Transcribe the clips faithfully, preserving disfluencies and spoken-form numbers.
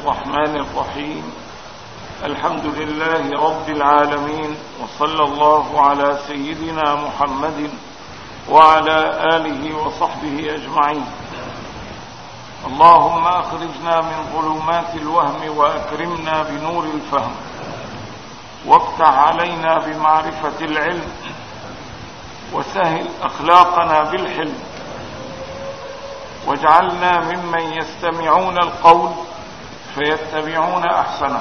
الرحمن الرحيم. الحمد لله رب العالمين، وصلى الله على سيدنا محمد وعلى آله وصحبه أجمعين. اللهم أخرجنا من ظلمات الوهم وأكرمنا بنور الفهم، وافتح علينا بمعرفة العلم، وسهل أخلاقنا بالحلم، واجعلنا ممن يستمعون القول فيتبعون أحسنه.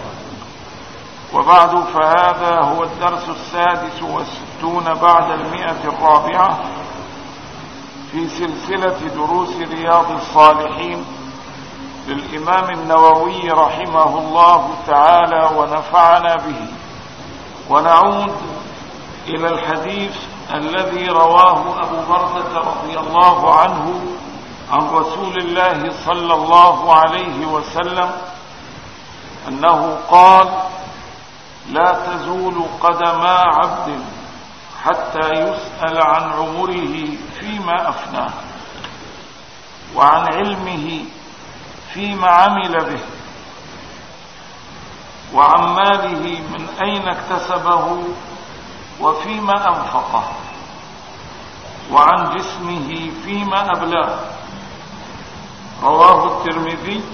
وبعد، فهذا هو الدرس السادس والستون بعد المئة الرابعة في سلسلة دروس رياض الصالحين للإمام النووي رحمه الله تعالى ونفعنا به. ونعود إلى الحديث الذي رواه أبو بردة رضي الله عنه عن رسول الله صلى الله عليه وسلم أنه قال: لا تزول قدما عبد حتى يسأل عن عمره فيما أفناه، وعن علمه فيما عمل به، وعن ماله من أين اكتسبه وفيما أنفقه، وعن جسمه فيما أبلاه. رواه الترمذي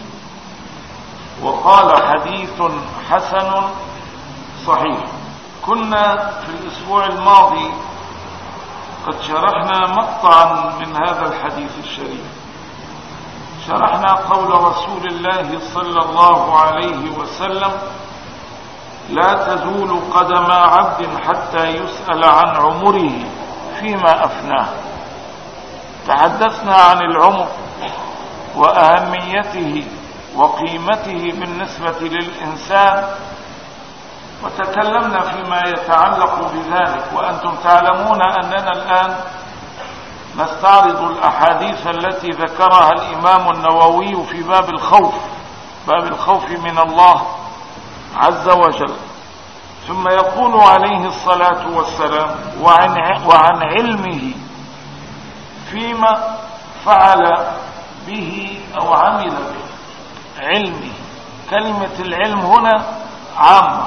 وقال: حديث حسن صحيح. كنا في الأسبوع الماضي قد شرحنا مقطعا من هذا الحديث الشريف. شرحنا قول رسول الله صلى الله عليه وسلم: لا تزول قدم عبد حتى يسأل عن عمره فيما أفناه. تحدثنا عن العمر وأهميته وقيمته بالنسبة للإنسان، وتكلمنا فيما يتعلق بذلك. وأنتم تعلمون أننا الآن نستعرض الأحاديث التي ذكرها الإمام النووي في باب الخوف، باب الخوف من الله عز وجل. ثم يقول عليه الصلاة والسلام: وعن, وعن علمه فيما فعل به أو عمل به. علمه، كلمة العلم هنا عامة،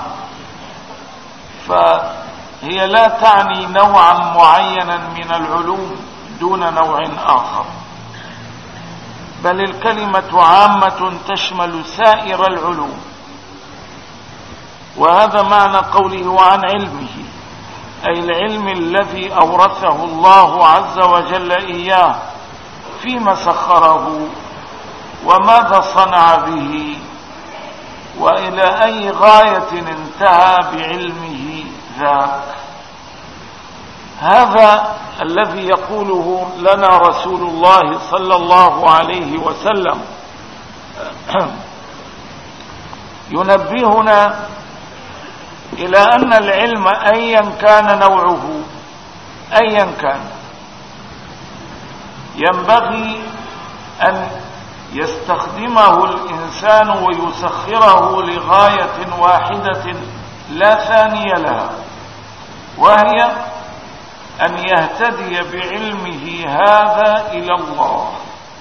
فهي لا تعني نوعا معينا من العلوم دون نوع آخر، بل الكلمة عامة تشمل سائر العلوم. وهذا معنى قوله وعن علمه، أي العلم الذي أورثه الله عز وجل إياه، فيما سخره وماذا صنع به، وإلى أي غاية انتهى بعلمه ذاك. هذا الذي يقوله لنا رسول الله صلى الله عليه وسلم ينبهنا إلى أن العلم أيا كان نوعه، أيا كان، ينبغي أن يستخدمه الإنسان ويسخره لغاية واحدة لا ثانية لها، وهي أن يهتدي بعلمه هذا إلى الله.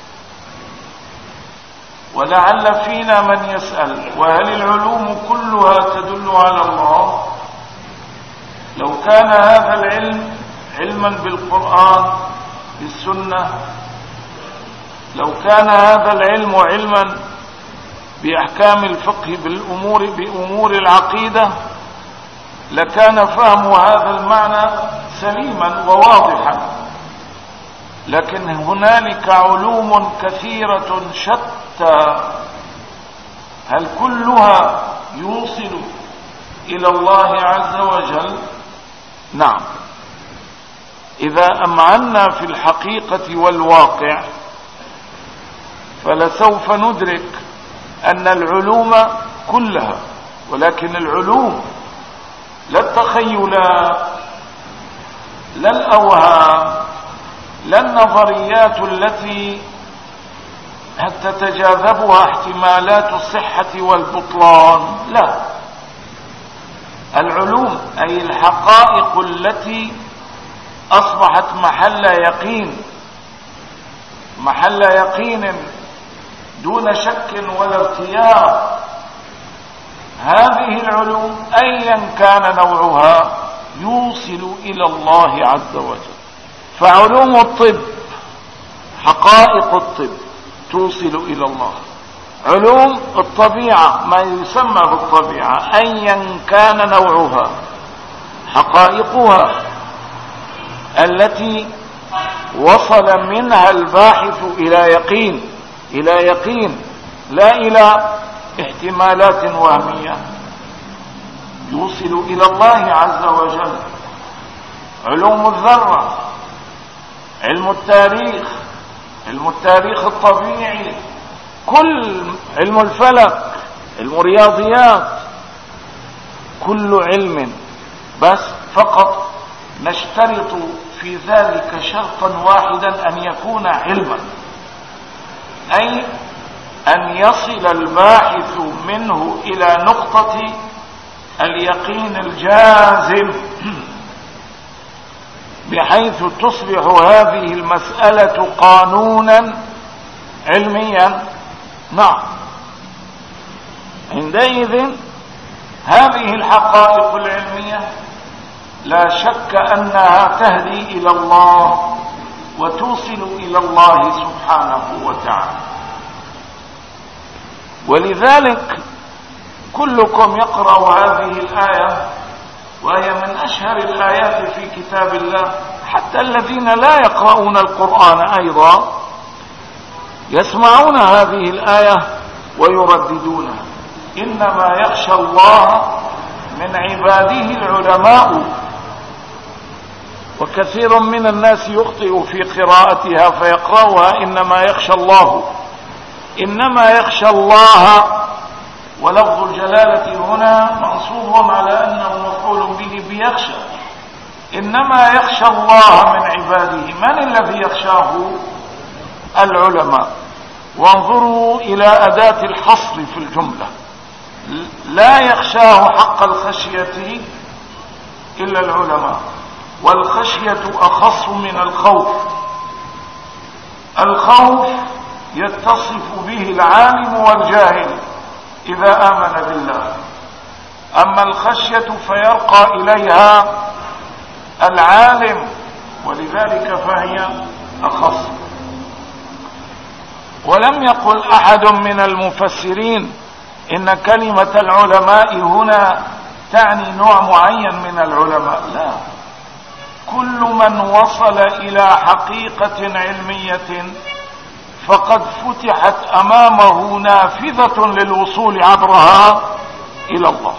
ولعل فينا من يسأل: وهل العلوم كلها تدل على الله؟ لو كان هذا العلم علما بالقرآن بالسنة، لو كان هذا العلم علما بأحكام الفقه بالأمور بأمور العقيدة، لكان فهم هذا المعنى سليما وواضحا. لكن هنالك علوم كثيرة شتى، هل كلها يوصل إلى الله عز وجل؟ نعم، إذا أمعنا في الحقيقة والواقع فلسوف ندرك أن العلوم كلها، ولكن العلوم لا التخيلات، لا الأوهام، لا النظريات التي تتجاذبها احتمالات الصحة والبطلان، لا، العلوم أي الحقائق التي أصبحت محل يقين، محل يقين دون شك ولا ارتياب. هذه العلوم أيا كان نوعها يوصل إلى الله عز وجل. فعلوم الطب، حقائق الطب توصل إلى الله. علوم الطبيعة، ما يسمى بالطبيعة أيا كان نوعها، حقائقها التي وصل منها الباحث إلى يقين، إلى يقين لا إلى احتمالات وهمية، يوصل إلى الله عز وجل. علوم الذرة، علم التاريخ، علم التاريخ الطبيعي، كل علم الفلك، علم الرياضيات، كل علم، بس فقط نشترط في ذلك شرطا واحدا أن يكون علما، أي أن يصل الباحث منه إلى نقطة اليقين الجازم، بحيث تصبح هذه المسألة قانونا علميا. نعم، عندئذ هذه الحقائق العلمية لا شك أنها تهدي إلى الله وتوصل إلى الله سبحانه وتعالى. ولذلك كلكم يقرأ هذه الآية، وهي من أشهر الآيات في كتاب الله. حتى الذين لا يقرؤون القرآن أيضا يسمعون هذه الآية ويرددونها. إنما يخشى الله من عباده العلماء. وكثير من الناس يخطئ في قراءتها فيقرأها إنما يخشى الله، إنما يخشى الله، ولفظ الجلالة هنا منصوب على أنه مفعول به بيخشى. إنما يخشى الله من عباده. من الذي يخشاه؟ العلماء. وانظروا إلى أداة الحصر في الجملة، لا يخشاه حق الخشية إلا العلماء، والخشية أخص من الخوف. الخوف يتصف به العالم والجاهل إذا آمن بالله، أما الخشية فيرقى إليها العالم، ولذلك فهي أخص. ولم يقل أحد من المفسرين إن كلمة العلماء هنا تعني نوع معين من العلماء، لا، كل من وصل إلى حقيقة علمية فقد فتحت أمامه نافذة للوصول عبرها إلى الله،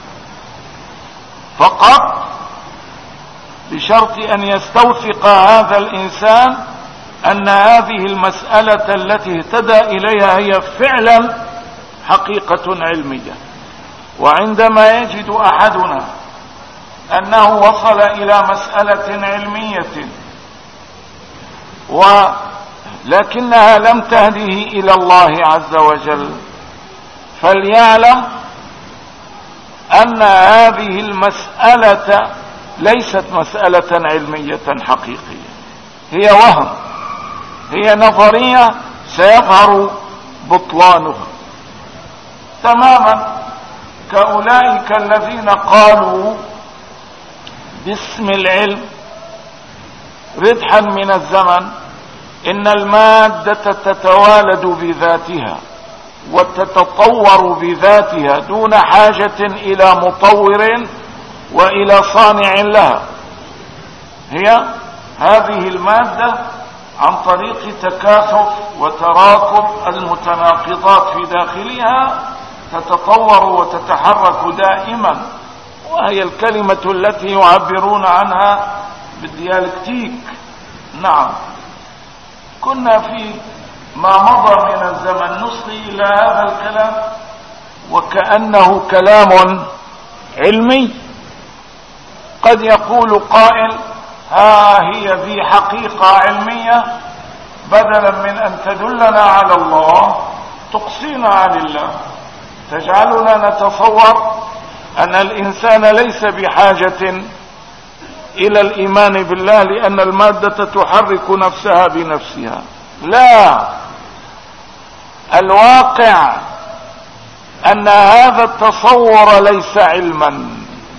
فقط بشرط أن يستوثق هذا الإنسان أن هذه المسألة التي اهتدى إليها هي فعلا حقيقة علمية. وعندما يجد أحدنا أنه وصل إلى مسألة علمية ولكنها لم تهديه إلى الله عز وجل، فليعلم أن هذه المسألة ليست مسألة علمية حقيقية، هي وهم، هي نظرية سيظهر بطلانها تماما، كأولئك الذين قالوا باسم العلم ردحا من الزمن إن المادة تتوالد بذاتها وتتطور بذاتها دون حاجة إلى مطور وإلى صانع لها. هي هذه المادة عن طريق تكاثف وتراكم المتناقضات في داخلها تتطور وتتحرك دائما، وهي الكلمة التي يعبرون عنها بالديالكتيك. نعم، كنا في ما مضى من الزمن نصغي إلى هذا الكلام وكأنه كلام علمي. قد يقول قائل ها هي ذي حقيقة علمية، بدلا من أن تدلنا على الله تقصينا عن الله، تجعلنا نتصور أن الإنسان ليس بحاجة إلى الإيمان بالله لأن المادة تحرك نفسها بنفسها. لا، الواقع ان هذا التصور ليس علما،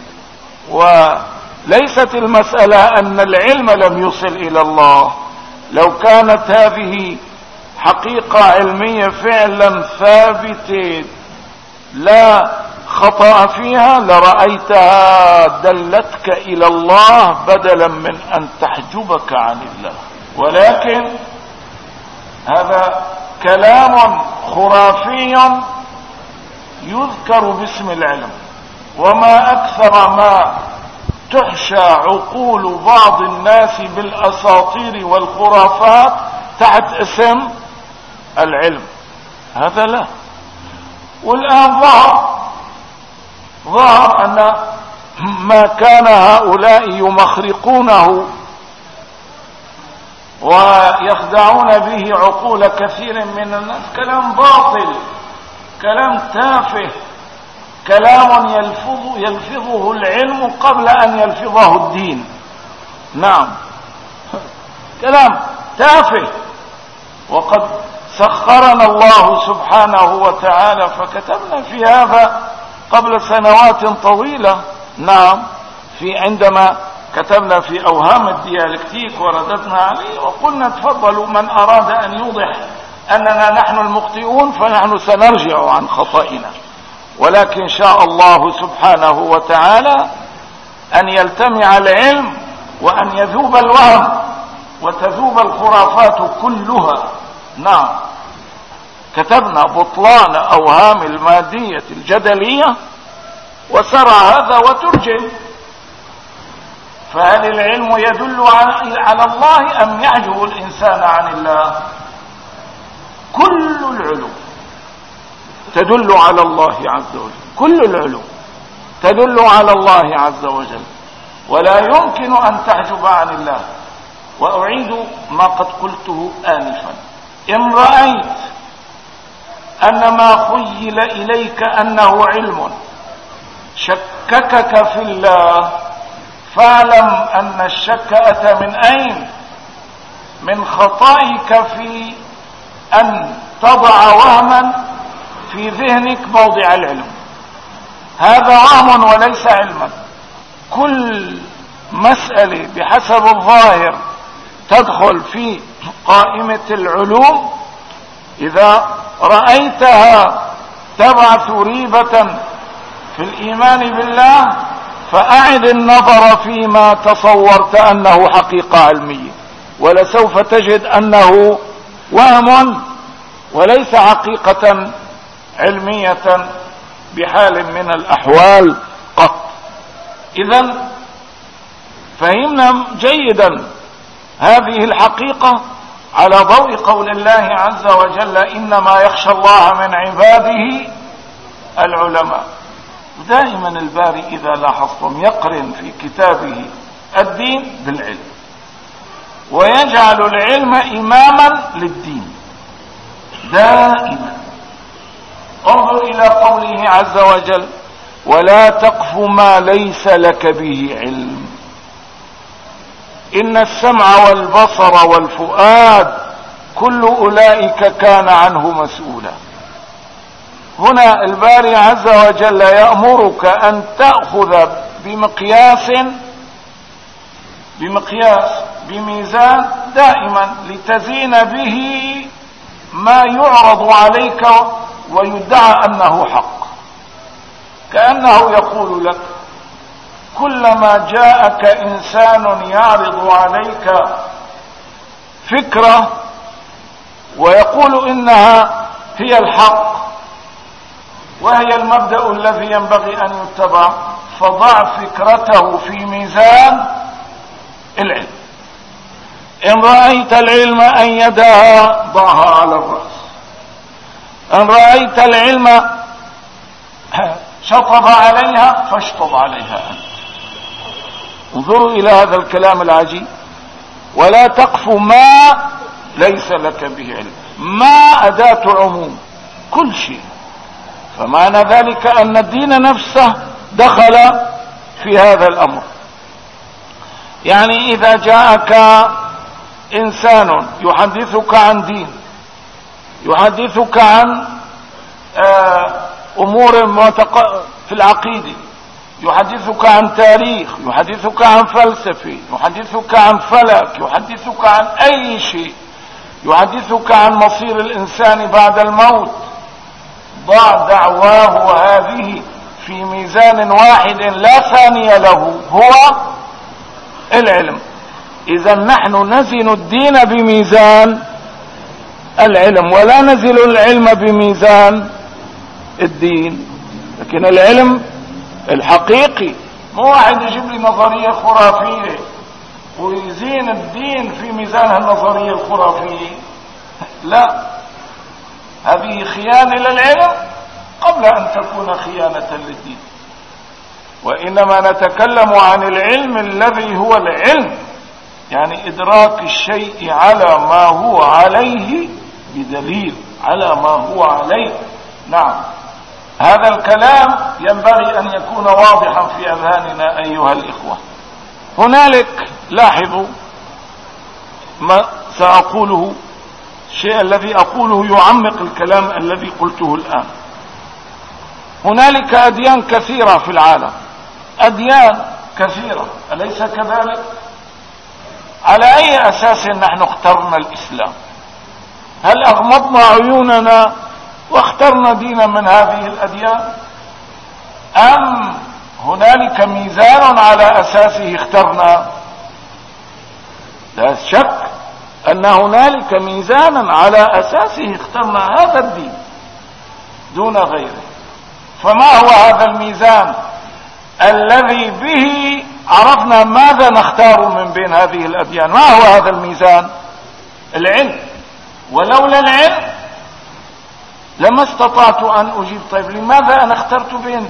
وليست المسألة ان العلم لم يصل الى الله. لو كانت هذه حقيقة علمية فعلا ثابتة لا خطأ فيها لرأيتها دلتك الى الله بدلا من ان تحجبك عن الله. ولكن هذا كلام خرافي يذكر باسم العلم، وما اكثر ما تحشى عقول بعض الناس بالاساطير والخرافات تحت اسم العلم. هذا لا. والان ظهر ظهر ان ما كان هؤلاء يمخرقونه ويخدعون به عقول كثير من الناس كلام باطل، كلام تافه، كلام يلفظ يلفظه العلم قبل ان يلفظه الدين. نعم، كلام تافه. وقد سخرنا الله سبحانه وتعالى فكتبنا في هذا قبل سنوات طويلة. نعم، في عندما كتبنا في اوهام الديالكتيك ورددنا عليه وقلنا تفضلوا من اراد ان يوضح اننا نحن المخطئون فنحن سنرجع عن خطئنا، ولكن شاء الله سبحانه وتعالى ان يلتمع العلم وان يذوب الوهم وتذوب الخرافات كلها. نعم، كتبنا بطلان اوهام المادية الجدلية وسرى هذا وترجم. فهل العلم يدل على الله ام يحجب الانسان عن الله؟ كل العلوم تدل على الله عز وجل، كل العلوم تدل على الله عز وجل، ولا يمكن ان تحجب عن الله. واعيد ما قد قلته انفا: ان رأيت ان ما خيل اليك انه علم شككك في الله فاعلم ان الشك اتى من اين؟ من خطئك في ان تضع وهما في ذهنك موضع العلم. هذا وهم وليس علما. كل مسألة بحسب الظاهر تدخل في قائمة العلوم اذا رأيتها تبعث ريبة في الايمان بالله فاعد النظر فيما تصورت انه حقيقة علمية، ولسوف تجد انه وهم وليس حقيقة علمية بحال من الاحوال قط. اذا فهمنا جيدا هذه الحقيقة على ضوء قول الله عز وجل: انما يخشى الله من عباده العلماء. دائما الباري اذا لاحظتم يقرن في كتابه الدين بالعلم، ويجعل العلم اماما للدين دائما. انظر الى قوله عز وجل: ولا تقف ما ليس لك به علم ان السمع والبصر والفؤاد كل اولئك كان عنه مسؤولا. هنا الباري عز وجل يأمرك ان تأخذ بمقياس بمقياس بميزان دائما لتزين به ما يعرض عليك ويدعى انه حق. كأنه يقول لك: كلما جاءك انسان يعرض عليك فكرة ويقول انها هي الحق وهي المبدأ الذي ينبغي ان يتبع، فضع فكرته في ميزان العلم. ان رأيت العلم ايدها ضعها على الرأس، ان رأيت العلم شطب عليها فاشطب عليها انت. انظروا الى هذا الكلام العجيب: ولا تقف ما ليس لك به علم. ما اداة عموم كل شيء، فمعنى ذلك ان الدين نفسه دخل في هذا الامر. يعني اذا جاءك انسان يحدثك عن دين يحدثك عن أمور في العقيدة، يحدثك عن تاريخ، يحدثك عن فلسفة، يحدثك عن فلك، يحدثك عن أي شيء، يحدثك عن مصير الإنسان بعد الموت. ضع دعواه هذه في ميزان واحد لا ثاني له، هو العلم. إذا نحن نزن الدين بميزان العلم، ولا نزل العلم بميزان الدين. لكن العلم الحقيقي، مو واحد يجيب لي نظرية خرافية ويزين الدين في ميزان النظرية الخرافية. لا، هذه خيانة للعلم قبل أن تكون خيانة للدين. وإنما نتكلم عن العلم الذي هو العلم، يعني إدراك الشيء على ما هو عليه بدليل، على ما هو عليه. نعم، هذا الكلام ينبغي أن يكون واضحا في أذهاننا أيها الإخوة. هنالك لاحظوا ما سأقوله، الشيء الذي أقوله يعمق الكلام الذي قلته الآن. هنالك أديان كثيرة في العالم، أديان كثيرة، أليس كذلك؟ على أي أساس نحن اخترنا الإسلام؟ هل أغمضنا عيوننا واخترنا دينا من هذه الأديان، أم هنالك ميزان على أساسه اخترنا؟ لا شك أن هنالك ميزانا على أساسه اخترنا هذا الدين دون غيره. فما هو هذا الميزان الذي به عرفنا ماذا نختار من بين هذه الأديان؟ ما هو هذا الميزان؟ العلم. ولولا العلم لما استطعت أن أجيب. طيب لماذا أنا اخترت بين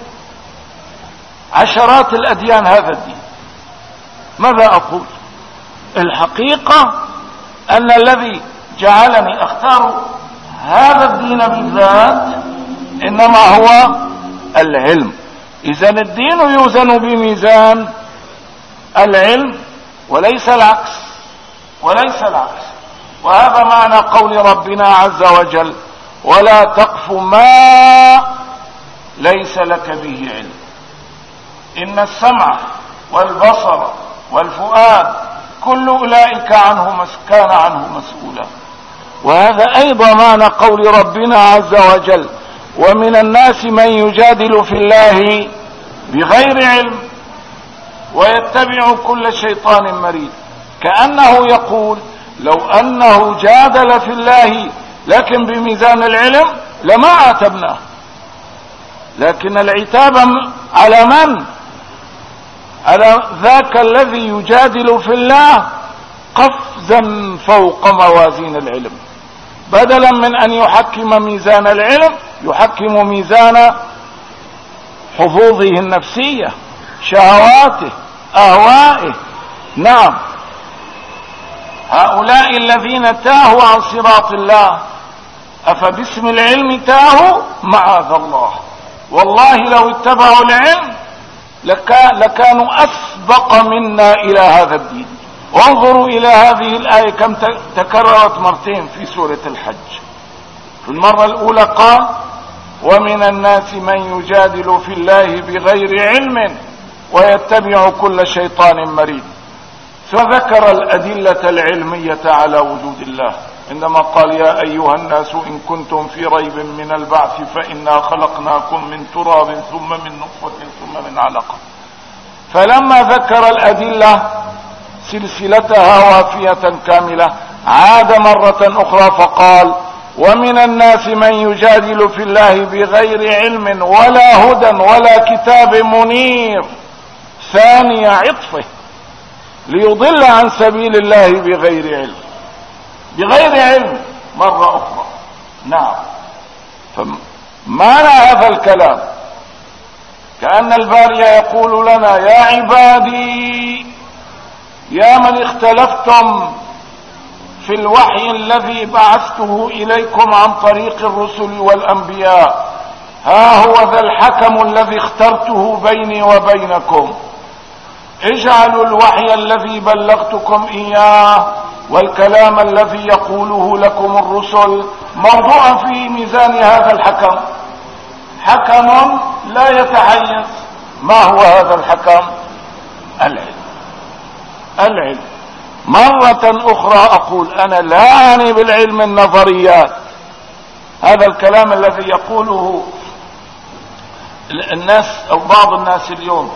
عشرات الأديان هذا الدين؟ ماذا أقول؟ الحقيقة أن الذي جعلني أختار هذا الدين بالذات إنما هو العلم. إذن الدين يوزن بميزان العلم وليس العكس، وليس العكس. وهذا معنى قول ربنا عز وجل: ولا تقف ما ليس لك به علم إن السمع والبصر والفؤاد كل أولئك عنه كان عنه مسؤولا. وهذا أيضا معنى قول ربنا عز وجل: ومن الناس من يجادل في الله بغير علم ويتبع كل شيطان مريد. كأنه يقول لو أنه جادل في الله لكن بميزان العلم لما عاتبناه، لكن العتاب على من؟ على ذاك الذي يجادل في الله قفزا فوق موازين العلم، بدلا من أن يحكم ميزان العلم يحكم ميزان حظوظه النفسية، شهواته، أهوائه. نعم، هؤلاء الذين تاهوا عن صراط الله أفباسم العلم تاهوا؟ معاذ الله. والله لو اتبعوا العلم لكانوا أسبق منا إلى هذا الدين. وانظروا إلى هذه الآية كم تكررت مرتين في سورة الحج. في المرة الأولى قال: ومن الناس من يجادل في الله بغير علم ويتبع كل شيطان مريد. فذكر الأدلة العلمية على وجود الله عندما قال: يا أيها الناس إن كنتم في ريب من البعث فإنا خلقناكم من تراب ثم من نطفة ثم من علقة. فلما ذكر الأدلة سلسلتها وافية كاملة عاد مرة أخرى فقال: ومن الناس من يجادل في الله بغير علم ولا هدى ولا كتاب منير، ثاني عطفه، ليضل عن سبيل الله بغير علم. بغير علم مرة أخرى. نعم، فمعنى هذا الكلام كأن الباري يقول لنا: يا عبادي، يا من اختلفتم في الوحي الذي بعثته إليكم عن طريق الرسل والأنبياء، ها هو ذا الحكم الذي اخترته بيني وبينكم. اجعلوا الوحي الذي بلغتكم إياه والكلام الذي يقوله لكم الرسل موضوعا في ميزان هذا الحكم حكم لا يتحيز. ما هو هذا الحكم؟ العلم. العلم. مرة أخرى أقول أنا لا أعني بالعلم النظريات، هذا الكلام الذي يقوله الناس أو بعض الناس اليوم،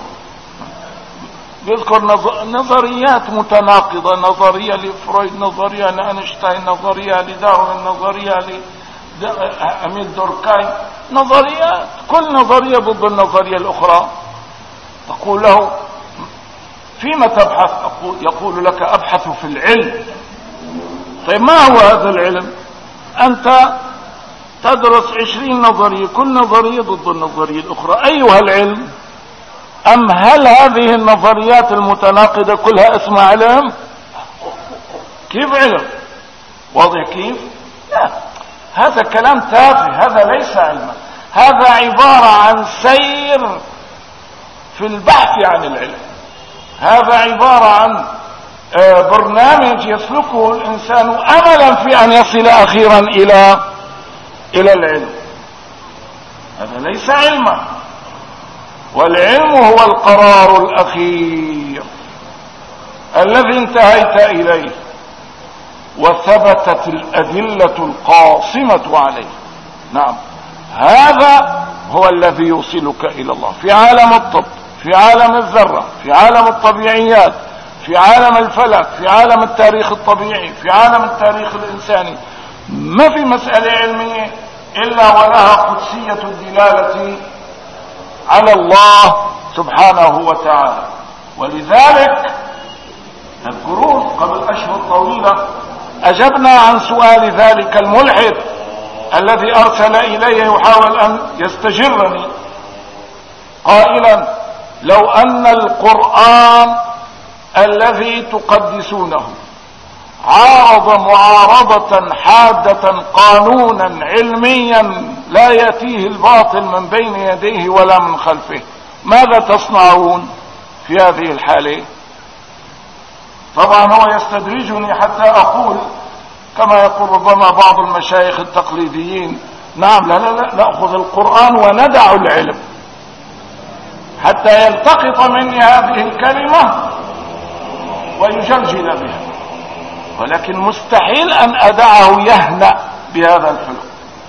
يذكر نظريات متناقضة، نظرية لفرويد، نظرية لأينشتاين، نظرية لداروين، نظرية لأميل دوركايم، نظريات كل نظرية ضد النظرية الأخرى. تقول له فيما تبحث؟ أقول يقول لك أبحث في العلم. طيب ما هو هذا العلم؟ أنت تدرس عشرين نظرية، كل نظرية ضد النظرية الأخرى، أيها العلم؟ أم هل هذه النظريات المتناقضة كلها اسمها علم؟ كيف علم؟ واضح كيف؟ لا، هذا كلام تافه، هذا ليس علما، هذا عبارة عن سير في البحث عن العلم، هذا عبارة عن برنامج يسلكه الإنسان أملا في أن يصل أخيرا إلى إلى العلم. هذا ليس علما، والعلم هو القرار الأخير الذي انتهيت إليه وثبتت الأدلة القاصمة عليه. نعم، هذا هو الذي يوصلك إلى الله في عالم الطب، في عالم الذرة، في عالم الطبيعيات، في عالم الفلك، في عالم التاريخ الطبيعي، في عالم التاريخ الإنساني. ما في مسألة علمية إلا ولها قدسية الدلالة على الله سبحانه وتعالى. ولذلك تذكرون قبل أشهر طويلة أجبنا عن سؤال ذلك الملحد الذي أرسل إلي يحاول أن يستجرني قائلا لو أن القرآن الذي تقدسونه عارض معارضة حادة قانونا علميا لا يأتيه الباطل من بين يديه ولا من خلفه، ماذا تصنعون في هذه الحالة؟ طبعا هو يستدرجني حتى أقول كما يقول ربما بعض المشايخ التقليديين، نعم لا لا لا نأخذ القرآن وندع العلم، حتى يلتقط مني هذه الكلمة ويجلجل بها، ولكن مستحيل أن أدعه يهنأ بهذا الحلم.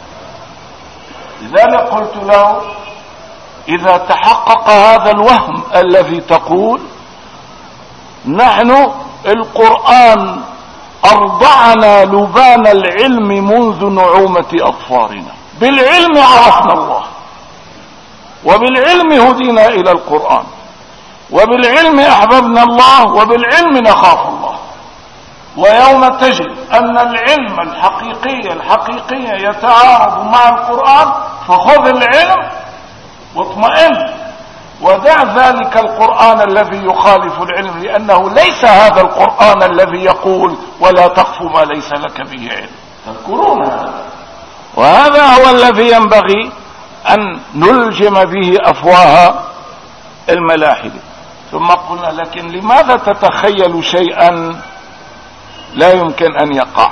لذلك قلت له إذا تحقق هذا الوهم الذي تقول، نحن القرآن أرضعنا لبان العلم منذ نعومة أظفارنا، بالعلم عرفنا الله، وبالعلم هدينا إلى القرآن، وبالعلم أحببنا الله، وبالعلم نخاف الله. ويوم تجد أن العلم الحقيقي الحقيقي يتعارض مع القرآن فخذ العلم واطمئن، ودع ذلك القرآن الذي يخالف العلم، لأنه ليس هذا القرآن الذي يقول ولا تقف ما ليس لك به علم. تذكرون هذا، وهذا هو الذي ينبغي أن نلجم به أفواه الملاحدة. ثم قلنا لكن لماذا تتخيل شيئا لا يمكن أن يقع؟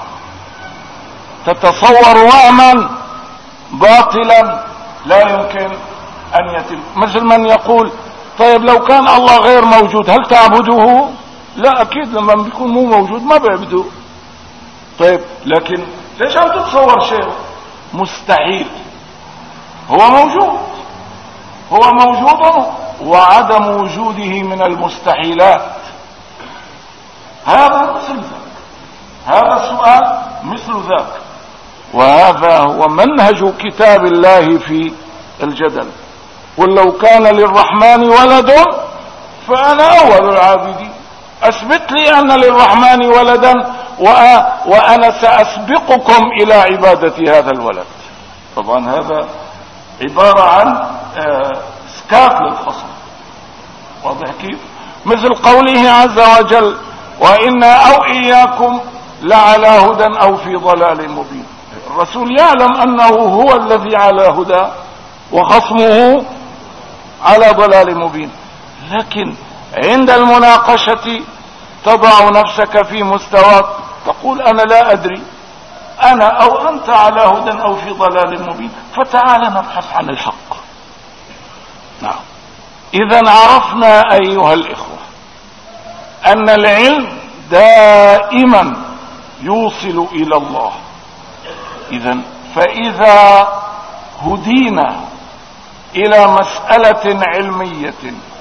تتصور وهما باطلا لا يمكن أن يتم، مثل من يقول طيب لو كان الله غير موجود هل تعبده؟ لا أكيد، لما بيكون مو موجود ما بعبده. طيب لكن ليش عم تتصور شيء مستحيل؟ هو موجود، هو موجود، وعدم وجوده من المستحيلات. هذا مثل ذاك، هذا السؤال مثل ذاك، وهذا هو منهج كتاب الله في الجدل. قل لو كان للرحمن ولد فأنا أول العابدين، أثبت لي أن للرحمن ولدا وأنا سأسبقكم إلى عبادة هذا الولد. طبعا هذا عبارة عن اسكات للخصم، واضح كيف؟ مثل قوله عز وجل وإنا أو إياكم لعلى هدى أو في ضلال مبين. الرسول يعلم أنه هو الذي على هدى وخصمه على ضلال مبين، لكن عند المناقشة تضع نفسك في مستواك، تقول أنا لا أدري، أنا أو أنت على هدى أو في ضلال مبين، فتعال نبحث عن الحق. نعم. إذا عرفنا أيها الإخوة أن العلم دائما يوصل إلى الله. إذا فإذا هدينا إلى مسألة علمية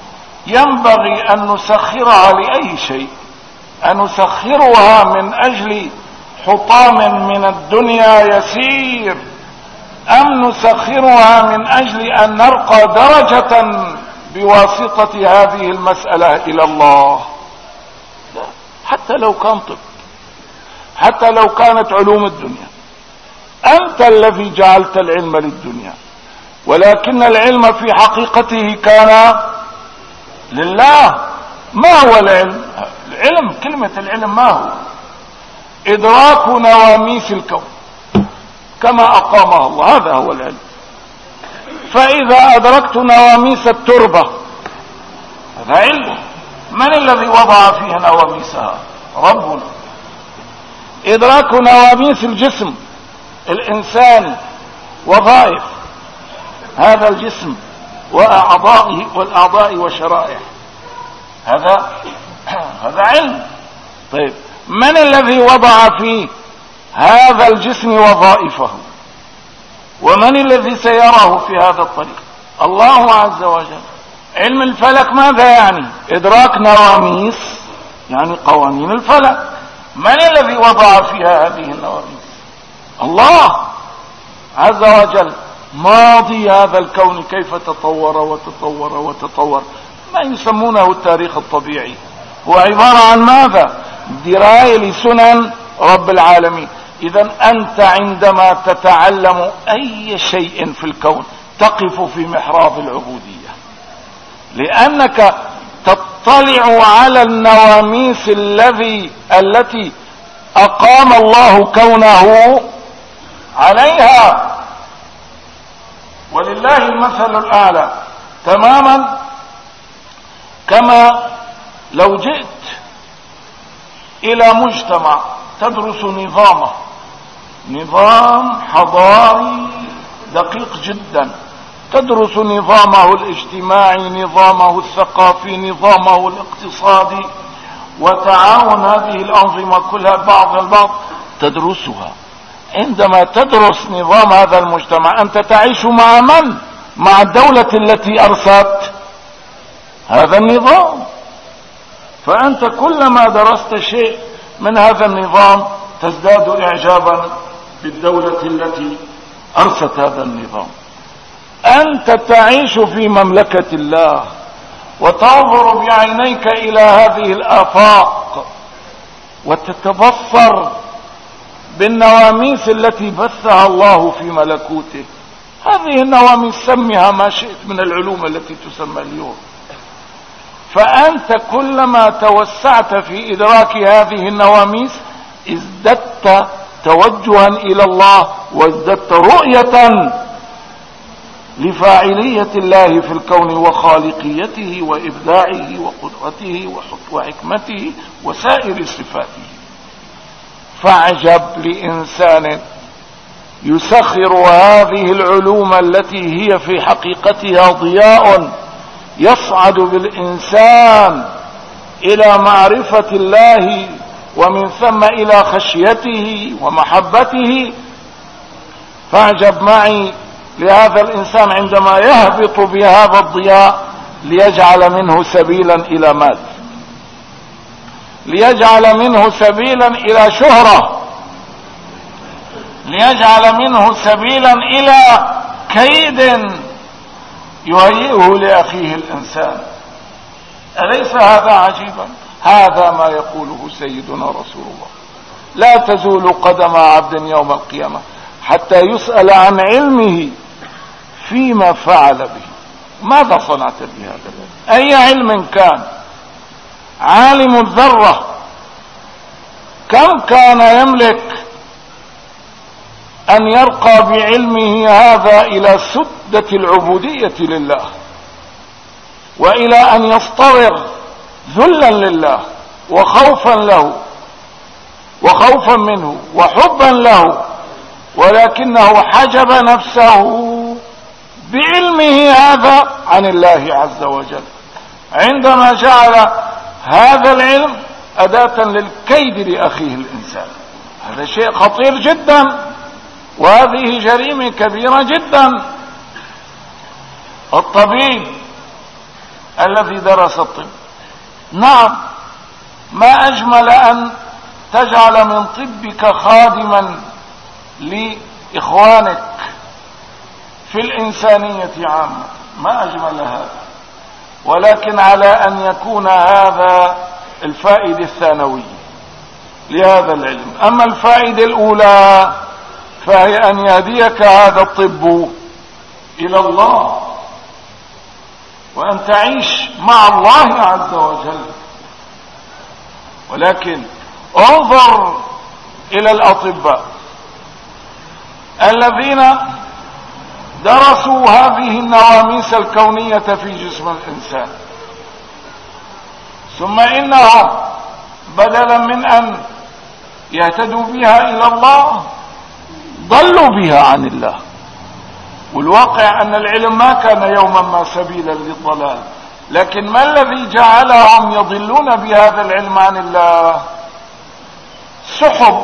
ينبغي أن نسخرها لأي شيء، أن نسخرها من أجل حطام من الدنيا يسير، أم نسخرها من أجل أن نرقى درجة بواسطة هذه المسألة إلى الله؟ لا. حتى لو كان طب، حتى لو كانت علوم الدنيا، أنت الذي جعلت العلم للدنيا، ولكن العلم في حقيقته كان لله. ما هو العلم؟ العلم، كلمة العلم ما هو؟ إدراك نواميس الكون كما أقامها الله، هذا هو العلم. فإذا أدركت نواميس التربة هذا علم. من الذي وضع فيها نواميسها؟ ربنا. إدراك نواميس الجسم الإنساني، وظائف هذا الجسم وأعضائه والأعضاء وشرائح، هذا هذا علم. طيب من الذي وضع في هذا الجسم وظائفه؟ ومن الذي سيراه في هذا الطريق؟ الله عز وجل. علم الفلك ماذا يعني؟ إدراك نواميس، يعني قوانين الفلك. من الذي وضع فيها هذه النواميس؟ الله عز وجل. ماضي هذا الكون كيف تطور وتطور وتطور، ما يسمونه التاريخ الطبيعي، هو عبارة عن ماذا؟ دراية لسنن رب العالمين. إذا أنت عندما تتعلم أي شيء في الكون تقف في محراب العبودية، لأنك تطلع على النواميس الذي التي أقام الله كونه عليها. ولله المثل الأعلى تماما. كما لو جئت إلى مجتمع تدرس نظامه، نظام حضاري دقيق جدا، تدرس نظامه الاجتماعي، نظامه الثقافي، نظامه الاقتصادي، وتعاون هذه الأنظمة كلها بعض البعض تدرسها. عندما تدرس نظام هذا المجتمع أنت تعيش مع من؟ مع الدولة التي أرست هذا النظام. فأنت كلما درست شيء من هذا النظام تزداد إعجابا بالدولة التي أرست هذا النظام. أنت تعيش في مملكة الله وتنظر بعينيك إلى هذه الآفاق وتتبصر بالنواميس التي بثها الله في ملكوته. هذه النواميس سميها ما شئت من العلوم التي تسمى اليوم. فأنت كلما توسعت في إدراك هذه النواميس ازددت توجها إلى الله، وازددت رؤية لفاعلية الله في الكون وخالقيته وإبداعه وقدرته وحكمته وسائر صفاته. فاعجب لإنسان يسخر هذه العلوم التي هي في حقيقتها ضياء يصعد بالإنسان إلى معرفة الله ومن ثم إلى خشيته ومحبته. فاعجب معي لهذا الإنسان عندما يهبط بهذا الضياء ليجعل منه سبيلا إلى مال، ليجعل منه سبيلا إلى شهرة، ليجعل منه سبيلا إلى كيد يهيئه لأخيه الإنسان. أليس هذا عجيبا؟ هذا ما يقوله سيدنا رسول الله: لا تزول قدم عبد يوم القيامة حتى يسأل عن علمه فيما فعل به. ماذا صنعت بهذا؟ أي علم كان؟ عالم الذرة كم كان يملك أن يرقى بعلمه هذا إلى سدة العبودية لله، وإلى أن يصطبر ذلا لله وخوفا له وخوفا منه وحبا له ولكنه حجب نفسه بعلمه هذا عن الله عز وجل عندما جعل هذا العلم أداة للكيد لأخيه الإنسان. هذا شيء خطير جدا، وهذه جريمة كبيرة جدا. الطبيب الذي درس الطب، نعم، ما أجمل أن تجعل من طبك خادما لإخوانك في الإنسانية عامة، ما أجمل هذا، ولكن على أن يكون هذا الفائدة الثانوية لهذا العلم. أما الفائدة الأولى فهي أن يهديك هذا الطب إلى الله، وأن تعيش مع الله عز وجل. ولكن انظر إلى الأطباء الذين درسوا هذه النواميس الكونية في جسم الإنسان، ثم إنهم بدلا من أن يهتدوا بها إلى الله ضلوا بها عن الله. والواقع أن العلم ما كان يوما ما سبيلا للضلال، لكن ما الذي جعلهم يضلون بهذا العلم عن الله؟ سحب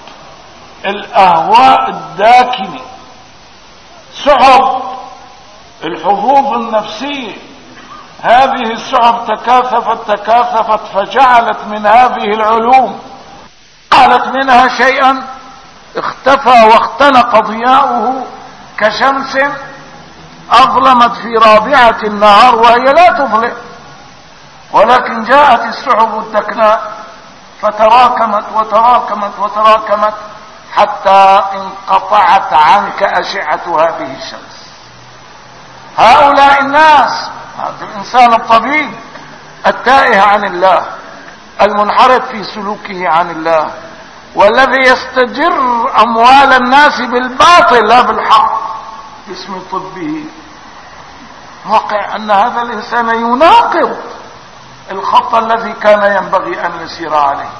الأهواء الداكنة، سحب الحظوظ النفسية. هذه السحب تكاثفت تكاثفت فجعلت من هذه العلوم، جعلت منها شيئا اختفى واختنق ضياؤه كشمس أظلمت في رابعة النهار وهي لا تظلم، ولكن جاءت السحب الدكناء فتراكمت وتراكمت وتراكمت حتى انقطعت عنك أشعة هذه الشمس. هؤلاء الناس، هذا الإنسان الطبيب التائه عن الله، المنحرف في سلوكه عن الله، والذي يستجر أموال الناس بالباطل لا بالحق باسم طبه، واقع أن هذا الإنسان يناقض الخط الذي كان ينبغي أن يسير عليه.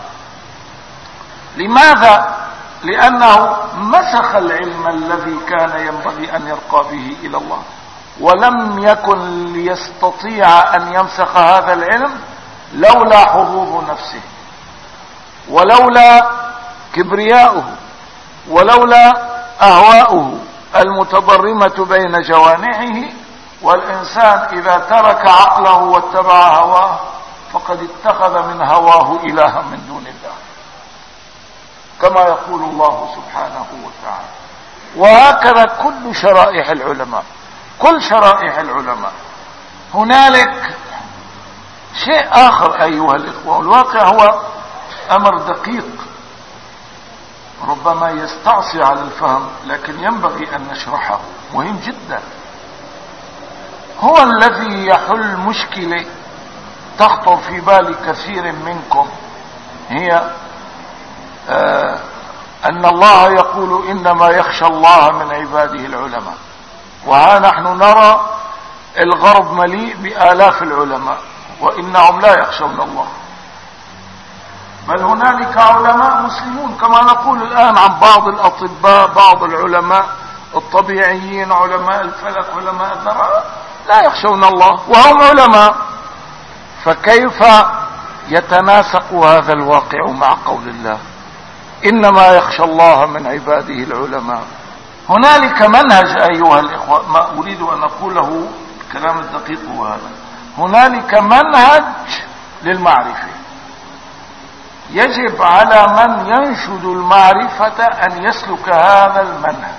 لماذا؟ لأنه مسخ العلم الذي كان ينبغي أن يرقى به إلى الله، ولم يكن ليستطيع أن يمسخ هذا العلم لولا حظوظ نفسه، ولولا كبرياؤه، ولولا أهواؤه المتضرمة بين جوانحه. والإنسان إذا ترك عقله واتبع هواه فقد اتخذ من هواه إلها من دون الله، كما يقول الله سبحانه وتعالى. وهكذا كل شرائح العلماء، كل شرائح العلماء. هنالك شيء آخر أيها الإخوة، الواقع هو أمر دقيق ربما يستعصي على الفهم، لكن ينبغي أن نشرحه، مهم جدا. هو الذي يحل مشكلة تخطر في بال كثير منكم، هي آه أن الله يقول إنما يخشى الله من عباده العلماء، وها نحن نرى الغرب مليء بآلاف العلماء وإنهم لا يخشون الله، بل هنالك علماء مسلمون كما نقول الآن عن بعض الأطباء، بعض العلماء الطبيعيين، علماء الفلك، علماء الذرة، لا يخشون الله وهم علماء. فكيف يتناسق هذا الواقع مع قول الله إنما يخشى الله من عباده العلماء؟ هنالك منهج أيها الإخوة، ما أريد أن أقوله الكلام الدقيق هو هذا، هنالك منهج للمعرفة، يجب على من ينشد المعرفة أن يسلك هذا المنهج،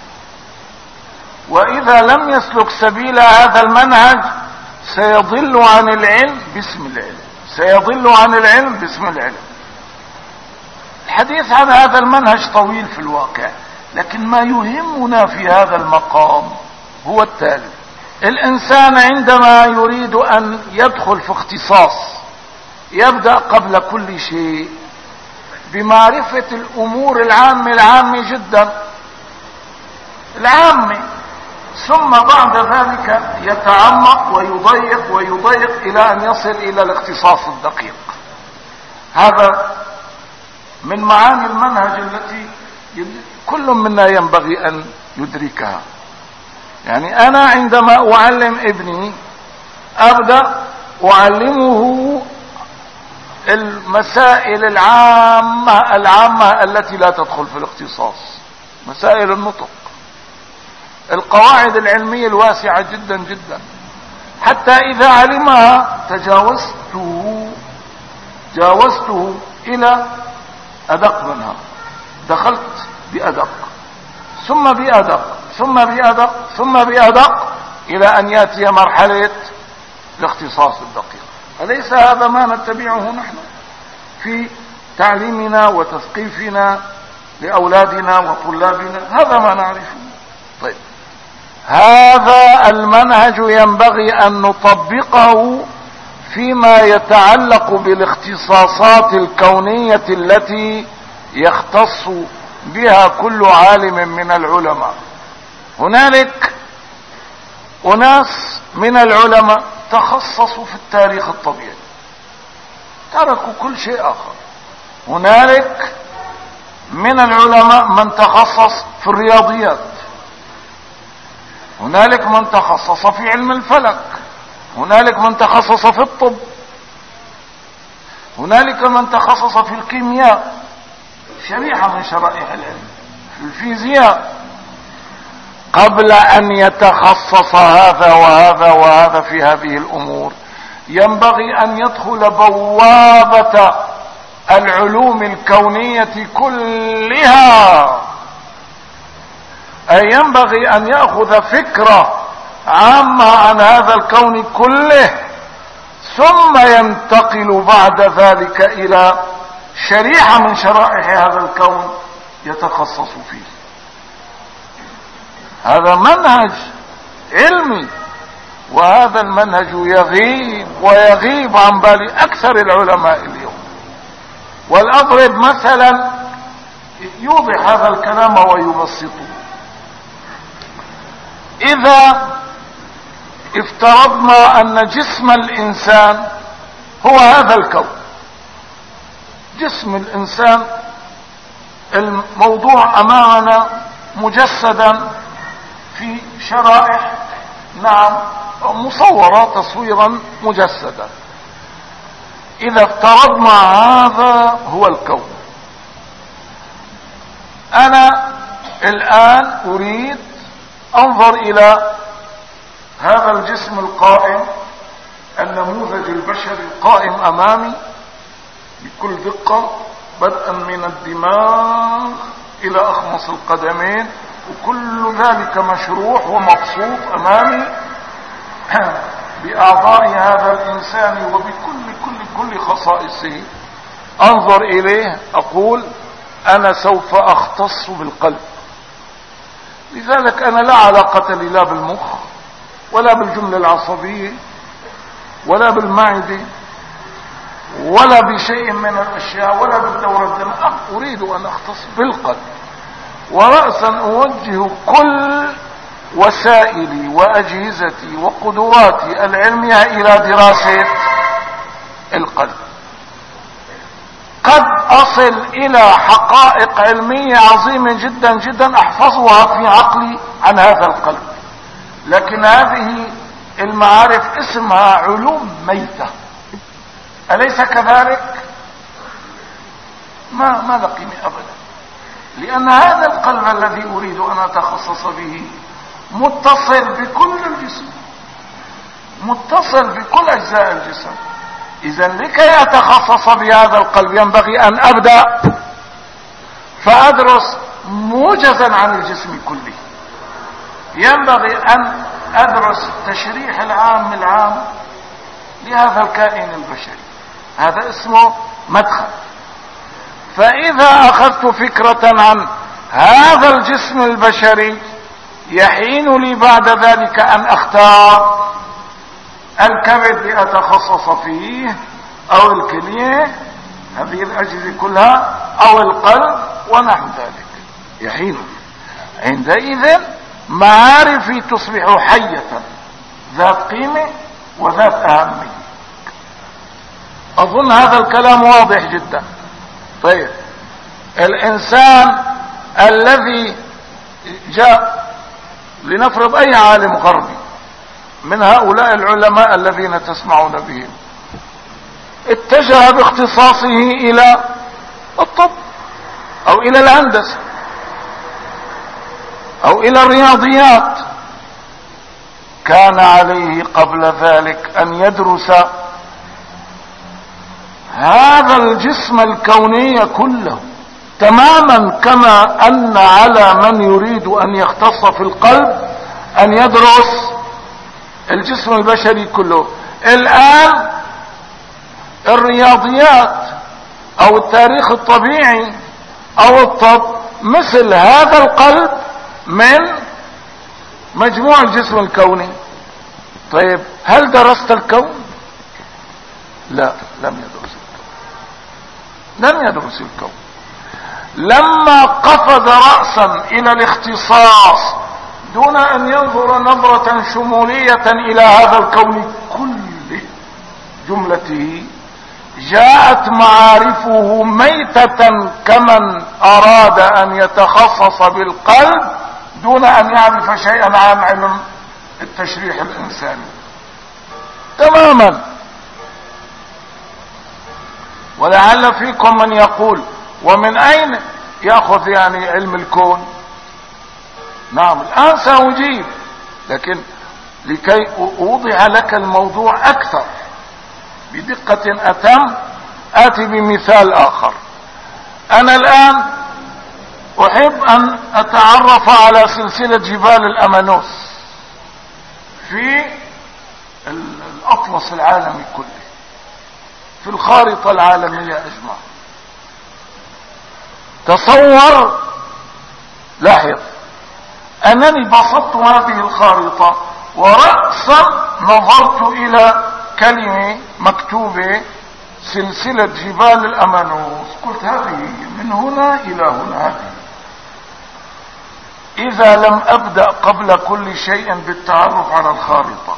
وإذا لم يسلك سبيل هذا المنهج سيضل عن العلم باسم العلم، سيضل عن العلم باسم العلم. الحديث عن هذا المنهج طويل في الواقع، لكن ما يهمنا في هذا المقام هو التالي: الإنسان عندما يريد أن يدخل في اختصاص يبدأ قبل كل شيء بمعرفة الأمور العامة العامة جدا العامة، ثم بعد ذلك يتعمق ويضيق ويضيق إلى أن يصل إلى الاختصاص الدقيق. هذا من معاني المنهج التي كل منا ينبغي أن يدركها. يعني أنا عندما أعلم ابني أبدأ أعلمه المسائل العامة العامة التي لا تدخل في الاختصاص، مسائل النطق، القواعد العلمية الواسعة جدا جدا، حتى إذا علمها تجاوزته جاوزته إلى أدق منها، دخلت بأدق ثم بأدق ثم بأدق ثم بأدق إلى أن يأتي مرحلة الاختصاص الدقيق. أليس هذا ما نتبعه نحن في تعليمنا وتثقيفنا لأولادنا وطلابنا؟ هذا ما نعرفه. طيب، هذا المنهج ينبغي أن نطبقه فيما يتعلق بالاختصاصات الكونية التي يختص بها كل عالم من العلماء. هنالك أناس من العلماء تخصصوا في التاريخ الطبيعي، تركوا كل شيء آخر. هنالك من العلماء من تخصص في الرياضيات، هنالك من تخصص في علم الفلك، هنالك من تخصص في الطب، هنالك من تخصص في الكيمياء، شريحة من شرائح العلم، في الفيزياء. قبل أن يتخصص هذا وهذا وهذا في هذه الأمور ينبغي أن يدخل بوابة العلوم الكونية كلها، أي ينبغي أن يأخذ فكرة عامة عن هذا الكون كله، ثم ينتقل بعد ذلك إلى شريحة من شرائح هذا الكون يتخصص فيه. هذا منهج علمي، وهذا المنهج يغيب ويغيب عن بال أكثر العلماء اليوم. والأضرب مثلا يوضح هذا الكلام ويبسطه. إذا افترضنا أن جسم الإنسان هو هذا الكون، جسم الإنسان الموضوع أمامنا مجسدا في شرائح، نعم، مصورة تصويرا مجسدا. إذا افترضنا هذا هو الكون، أنا الآن أريد أنظر إلى هذا الجسم القائم، النموذج البشري القائم أمامي بكل دقة، بدءا من الدماغ إلى أخمص القدمين، وكل ذلك مشروح ومبسوط أمامي بأعضاء هذا الإنسان وبكل كل كل خصائصه. أنظر إليه أقول أنا سوف أختص بالقلب. لذلك أنا لا علاقة لي لا بالمخ ولا بالجملة العصبية ولا بالمعدة ولا بشيء من الأشياء ولا بالدورة الدموية، أريد أن أختص بالقلب، ورأسا أوجه كل وسائلي وأجهزتي وقدراتي العلمية إلى دراسة القلب. قد أصل إلى حقائق علمية عظيمة جدا جدا أحفظها في عقلي عن هذا القلب، لكن هذه المعارف اسمها علوم ميتة. أليس كذلك؟ ما ما لقيني أبدا، لأن هذا القلب الذي أريد أن أتخصص به متصل بكل الجسم، متصل بكل أجزاء الجسم. إذا لكي أتخصص بهذا القلب ينبغي أن أبدأ فأدرس موجزا عن الجسم كله، ينبغي أن أدرس تشريح العام العام لهذا الكائن البشري، هذا اسمه مدخل. فإذا أخذت فكرة عن هذا الجسم البشري يحين لي بعد ذلك أن أختار الكبد لأتخصص فيه، أو الكلية، هذه الأجهزة كلها، أو القلب ونحو ذلك. يحين عندئذ معارفي تصبح حية ذات قيمة وذات أهمية. أظن هذا الكلام واضح جدا. طيب، الإنسان الذي جاء، لنفرض اي عالم غربي من هؤلاء العلماء الذين تسمعون بهم، اتجه باختصاصه الى الطب او الى الهندسة او الى الرياضيات، كان عليه قبل ذلك ان يدرس هذا الجسم الكوني كله تماما، كما ان على من يريد ان يختص في القلب ان يدرس الجسم البشري كله. الان الرياضيات او التاريخ الطبيعي او الطب مثل هذا القلب من مجموع الجسم الكوني. طيب هل درست الكون؟ لا، لم يدرس الكون، لم يدرس الكون. لما قفز رأسا الى الاختصاص دون ان ينظر نظرة شمولية الى هذا الكون كل جملته، جاءت معارفه ميتة كمن اراد ان يتخصص بالقلب دون ان يعرف شيئا عن علم التشريح الانساني تماما. ولعل فيكم من يقول ومن اين ياخذ يعني علم الكون؟ نعم الان ساجيب، لكن لكي اوضح لك الموضوع اكثر بدقة اتم اتي بمثال اخر. انا الان احب ان اتعرف على سلسلة جبال الامانوس في الاطلس العالمي كله، في الخارطة العالمية اجمع. تصور، لاحظ انني بسطت هذه الخارطة ورأسا نظرت الى كلمة مكتوبة سلسلة جبال الامانوس، قلت هذه من هنا الى هنا. هذه اذا لم ابدأ قبل كل شيء بالتعرف على الخارطة،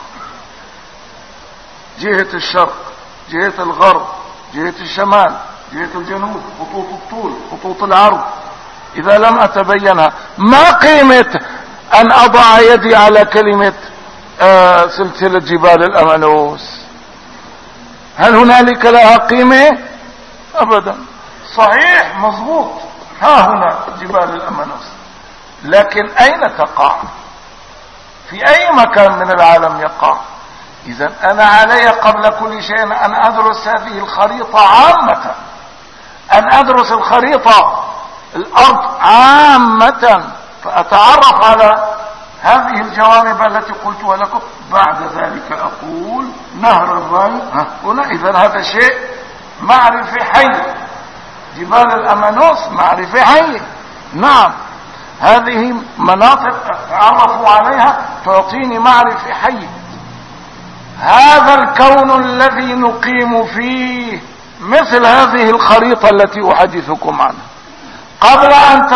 جهة الشرق، جهة الغرب، جهة الشمال، جهة الجنوب، خطوط الطول، خطوط العرض، اذا لم اتبينها ما قيمة ان اضع يدي على كلمة آه سلسلة جبال الامانوس؟ هل هنالك لها قيمة؟ ابدا. صحيح، مضبوط، ها هنا جبال الامانوس، لكن اين تقع؟ في اي مكان من العالم يقع؟ اذا انا علي قبل كل شيء ان ادرس هذه الخريطة عامة، ان ادرس الخريطة الارض عامة، فاتعرف على هذه الجوانب التي قلتها لكم. بعد ذلك اقول نهر الراي هنا. اذا هذا شيء معرفة حي، جبال الامانوس معرفة حي. نعم، هذه مناطق اتعرف عليها تعطيني معرفة حي. هذا الكون الذي نقيم فيه مثل هذه الخريطة التي احدثكم عنها. قبل ان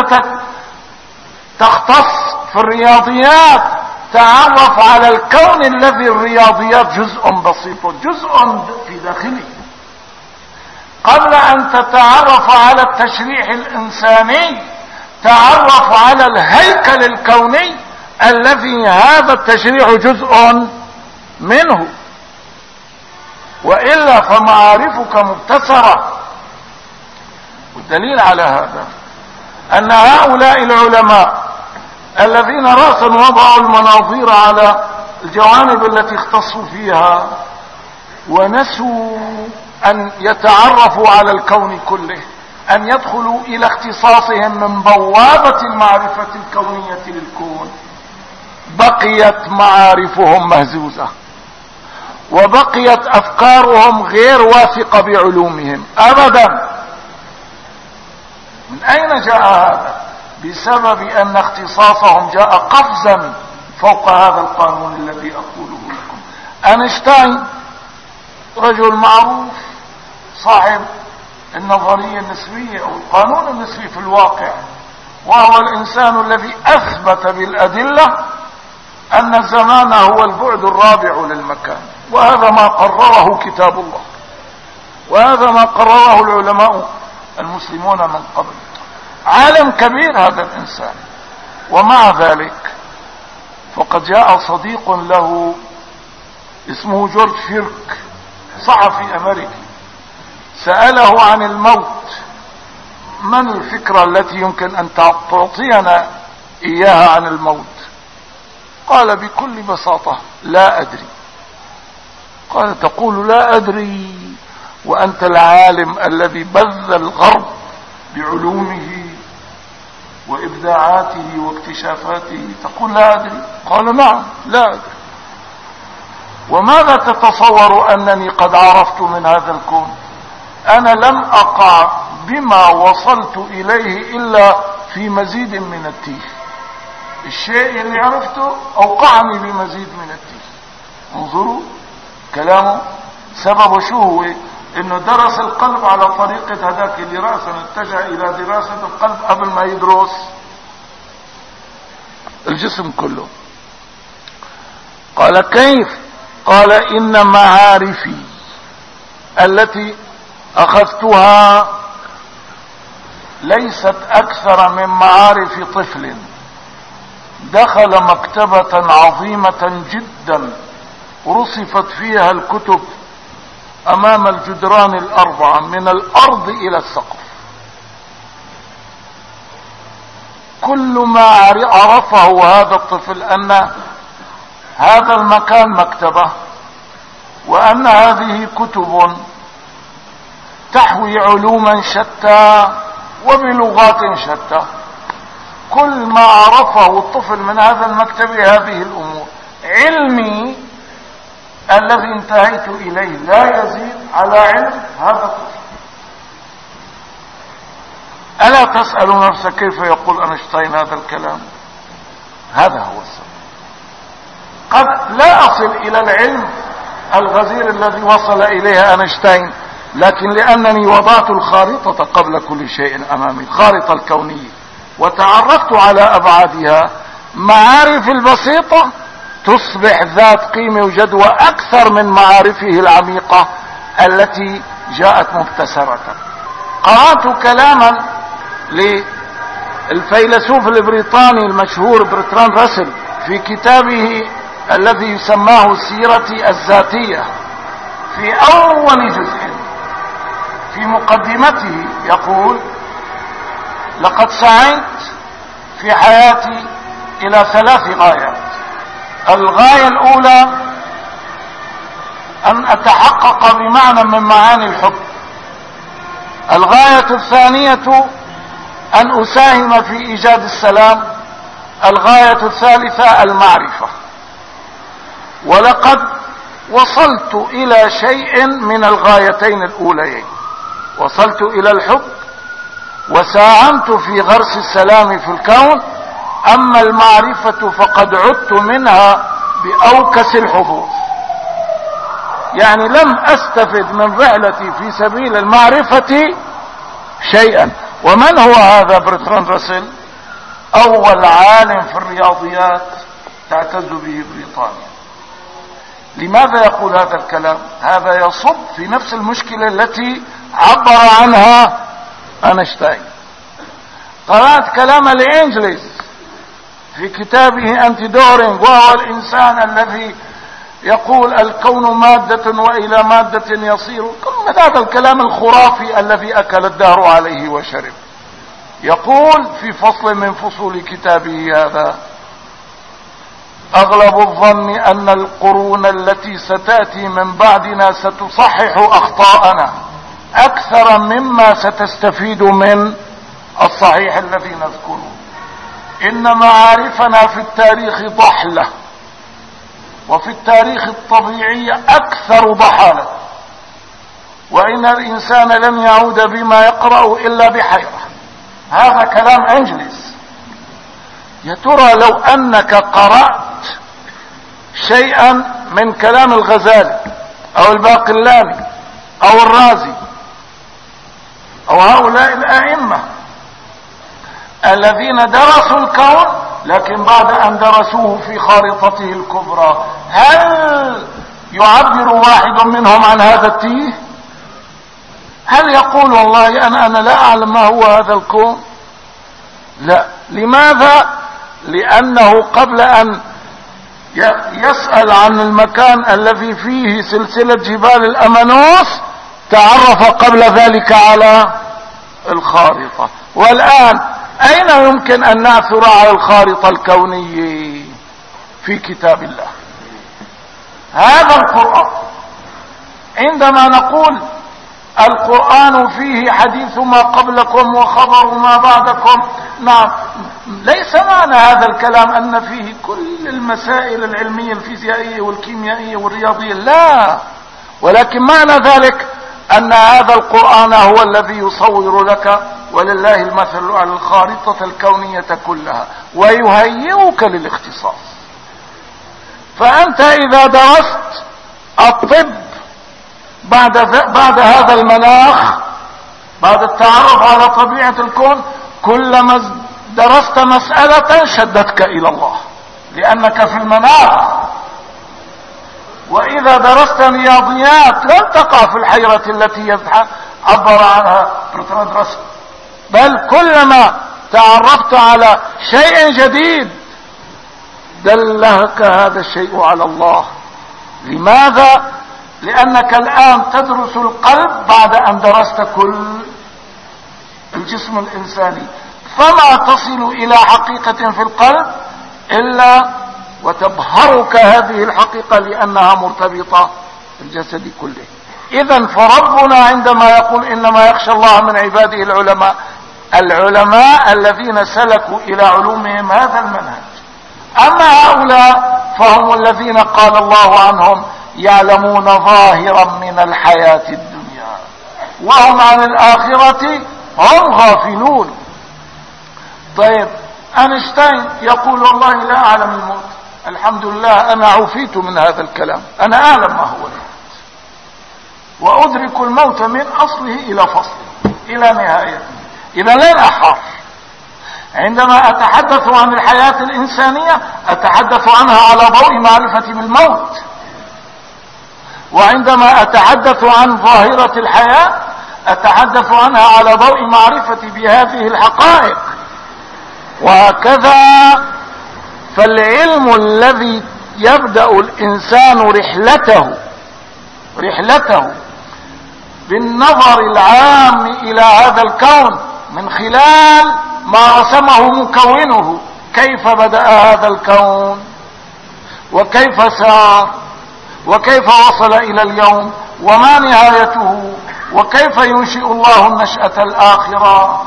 تختص في الرياضيات تعرف على الكون الذي الرياضيات جزء بسيط، جزء في داخله. قبل ان تتعرف على التشريح الانساني تعرف على الهيكل الكوني الذي هذا التشريح جزء منه، وإلا فمعارفك مبتسرة. والدليل على هذا أن هؤلاء العلماء الذين رأسا وضعوا المناظير على الجوانب التي اختصوا فيها ونسوا أن يتعرفوا على الكون كله، أن يدخلوا إلى اختصاصهم من بوابة المعرفة الكونية للكون، بقيت معارفهم مهزوزة، وبقيت أفكارهم غير واثقة بعلومهم أبدا. من أين جاء هذا؟ بسبب أن اختصاصهم جاء قفزا فوق هذا القانون الذي أقوله لكم. أينشتاين رجل معروف صاحب النظرية النسبية أو القانون النسبي في الواقع، وهو الإنسان الذي أثبت بالأدلة أن الزمان هو البعد الرابع للمكان، وهذا ما قرره كتاب الله، وهذا ما قرره العلماء المسلمون من قبل. عالم كبير هذا الانسان. ومع ذلك فقد جاء صديق له اسمه جورج فيرك، صحفي امريكي، سأله عن الموت: من الفكرة التي يمكن ان تعطينا اياها عن الموت؟ قال بكل بساطة: لا ادري. قال: تقول لا ادري وانت العالم الذي بذل الغرب بعلومه وابداعاته واكتشافاته تقول لا ادري؟ قال: نعم لا ادري. وماذا تتصور انني قد عرفت من هذا الكون؟ انا لم اقع بما وصلت اليه الا في مزيد من التيه. الشيء اللي عرفته اوقعني بمزيد من التيه. انظروا كلامه، سببه شو هو؟ انه درس القلب على طريقة هذاك دراسة، اتجه الى دراسة القلب قبل ما يدرس الجسم كله. قال: كيف؟ قال: ان معارفي التي اخذتها ليست اكثر من معارف طفل دخل مكتبة عظيمة جدا رصفت فيها الكتب امام الجدران الاربعة من الارض الى السقف. كل ما عرفه هذا الطفل ان هذا المكان مكتبة، وان هذه كتب تحوي علوما شتى وبلغات شتى. كل ما عرفه الطفل من هذا المكتب هذه الامور. علمي الذي انتهيت اليه لا يزيد على علم هذا الطفل. الا تسأل نفسك كيف يقول اينشتاين هذا الكلام؟ هذا هو السبب. قد لا اصل الى العلم الغزير الذي وصل اليه اينشتاين، لكن لانني وضعت الخارطة قبل كل شيء امامي، الخارطة الكونية، وتعرفت على ابعادها، معارفي البسيطة تصبح ذات قيمة وجدوى اكثر من معارفه العميقة التي جاءت مبتسرة. قرأت كلاما للفيلسوف البريطاني المشهور برتراند راسل في كتابه الذي يسماه سيرتي الذاتية. في اول جزء في مقدمته يقول: لقد سعيت في حياتي الى ثلاث غايات. الغاية الاولى ان اتحقق بمعنى من معاني الحب. الغاية الثانية ان اساهم في ايجاد السلام. الغاية الثالثة المعرفة. ولقد وصلت الى شيء من الغايتين الاوليين، وصلت الى الحب وساهمت في غرس السلام في الكون. اما المعرفة فقد عدت منها باوكس الحظوظ. يعني لم استفد من رحلتي في سبيل المعرفة شيئا. ومن هو هذا برتراند راسل؟ اول عالم في الرياضيات تعتز به بريطانيا. لماذا يقول هذا الكلام؟ هذا يصب في نفس المشكلة التي عبر عنها اينشتاين. قرأت كلام الانجليز في كتابه انتيدورينج، وهو الانسان الذي يقول الكون مادة والى مادة يصير، كل هذا الكلام الخرافي الذي اكل الدهر عليه وشرب. يقول في فصل من فصول كتابه هذا: اغلب الظن ان القرون التي ستأتي من بعدنا ستصحح اخطاءنا اكثر مما ستستفيد من الصحيح الذي نذكره. ان معارفنا في التاريخ ضحلة، وفي التاريخ الطبيعي اكثر ضحالة، وان الانسان لن يعود بما يقرأ الا بحيرة. هذا كلام انجليز. يا ترى لو انك قرأت شيئا من كلام الغزالي او الباقلاني او الرازي او هؤلاء الائمة الذين درسوا الكون لكن بعد ان درسوه في خارطته الكبرى، هل يعبر واحد منهم عن هذا التيه؟ هل يقول والله انا انا لا اعلم ما هو هذا الكون؟ لا. لماذا؟ لأنه قبل أن يسأل عن المكان الذي فيه سلسلة جبال الأمانوس تعرف قبل ذلك على الخارطة. والآن أين يمكن أن نعثر على الخارطة الكونية؟ في كتاب الله. هذا القرآن عندما نقول القرآن فيه حديث ما قبلكم وخبر ما بعدكم، نعم، ليس معنى هذا الكلام أن فيه كل المسائل العلمية الفيزيائية والكيميائية والرياضية، لا، ولكن معنى ذلك أن هذا القرآن هو الذي يصور لك ولله المثل على الخارطة الكونية كلها ويهيئك للاختصاص. فأنت إذا درست الطب بعد بعد هذا المناخ، بعد التعرف على طبيعة الكون، كلما درست مسألة شدتك إلى الله لأنك في المناخ. وإذا درست رياضيات لن تقع في الحيرة التي عبر عنها برتراند راسل، بل كلما تعرفت على شيء جديد دلك هذا الشيء على الله. لماذا؟ لأنك الآن تدرس القلب بعد أن درست كل الجسم الإنساني، فما تصل إلى حقيقة في القلب إلا وتبهرك هذه الحقيقة لأنها مرتبطة بالجسد كله. إذن فربنا عندما يقول إنما يخشى الله من عباده العلماء، العلماء الذين سلكوا إلى علومهم هذا المنهج. أما هؤلاء فهم الذين قال الله عنهم يعلمون ظاهرا من الحياة الدنيا وهم عن الآخرة هم غافلون. طيب أينشتاين يقول والله لا أعلم الموت، الحمد لله أنا عفيت من هذا الكلام، أنا أعلم ما هو الموت وأدرك الموت من أصله إلى فصله إلى نهايته. إذا لن أحار. عندما أتحدث عن الحياة الإنسانية أتحدث عنها على ضوء معرفتي بالموت، وعندما أتحدث عن ظاهرة الحياة أتحدث عنها على ضوء معرفتي بهذه الحقائق. وهكذا فالعلم الذي يبدأ الإنسان رحلته رحلته بالنظر العام إلى هذا الكون من خلال ما رسمه مكونه، كيف بدأ هذا الكون وكيف سار وكيف وصل إلى اليوم وما نهايته وكيف ينشئ الله النشأة الآخرة.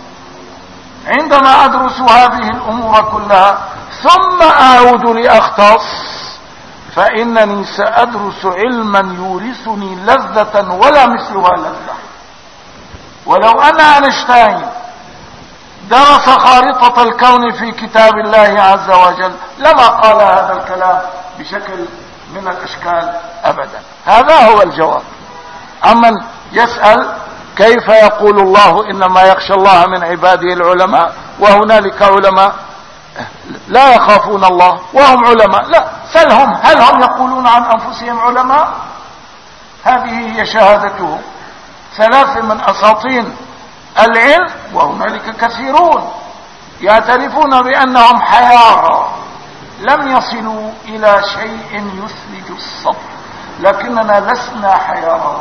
عندما أدرس هذه الأمور كلها ثم أعود لأختص فإنني سأدرس علما يورثني لذة ولا مثلها لذة. ولو أن أينشتاين درس خارطة الكون في كتاب الله عز وجل لما قال هذا الكلام بشكل من الأشكال أبدا. هذا هو الجواب. أمن يسأل كيف يقول الله إنما يخشى الله من عباده العلماء وهنالك علماء لا يخافون الله وهم علماء؟ لا، سلهم هل هم يقولون عن أنفسهم علماء؟ هذه هي شهادتهم. ثلاث من أساطين العلم وهنالك كثيرون يعترفون بأنهم حيارى لم يصلوا إلى شيء يثلج الصبر، لكننا لسنا حيارى.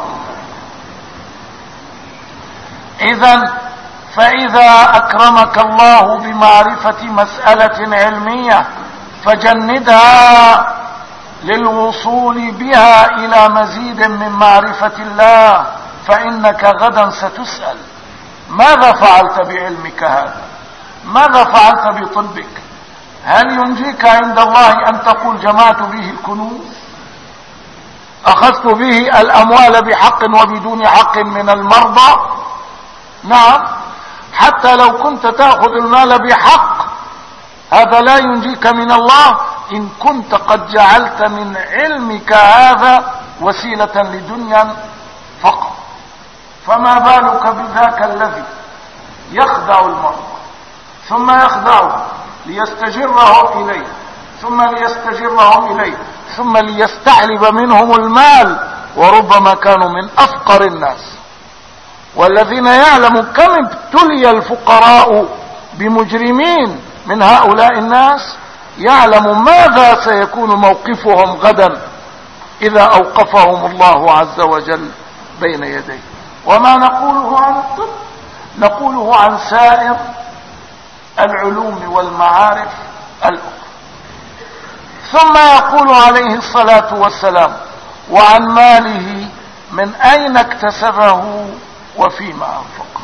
إذن فإذا أكرمك الله بمعرفة مسألة علمية فجندها للوصول بها إلى مزيد من معرفة الله، فإنك غدا ستسأل ماذا فعلت بعلمك هذا؟ ماذا فعلت بطبك؟ هل ينجيك عند الله أن تقول جمعت به الكنوز؟ أخذت به الأموال بحق وبدون حق من المرضى؟ نعم، حتى لو كنت تأخذ المال بحق هذا لا ينجيك من الله إن كنت قد جعلت من علمك هذا وسيلة لدنيا فقط. فما بالك بذاك الذي يخدع المرضى ثم يخدعهم ليستجرهم إليه ثم ليستجرهم إليه ثم ليستحلب منهم المال، وربما كانوا من أفقر الناس. والذين يعلموا كم ابتلي الفقراء بمجرمين من هؤلاء الناس يعلم ماذا سيكون موقفهم غدا إذا أوقفهم الله عز وجل بين يديه. وما نقوله عن الطب نقوله عن سائر العلوم والمعارف الأخرى. ثم يقول عليه الصلاة والسلام: وعن ماله من أين اكتسبه وفيما أنفقه.